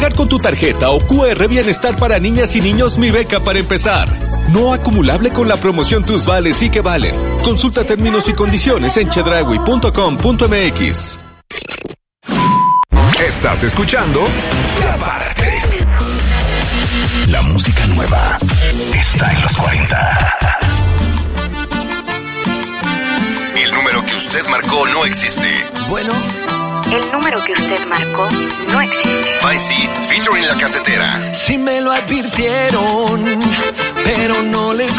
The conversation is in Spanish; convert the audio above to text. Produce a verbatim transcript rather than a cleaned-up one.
Con tu tarjeta o Q R Bienestar para niñas y niños Mi Beca para empezar. No acumulable con la promoción Tus Vales y que valen. Consulta términos y condiciones en chedraui punto com punto m x. Estás escuchando Prepárate. La música nueva está en los cuarenta. El número que usted marcó no existe. Bueno. El número que usted marcó no existe. Vice, featuring La Casetera. Sí me lo advirtieron, pero no les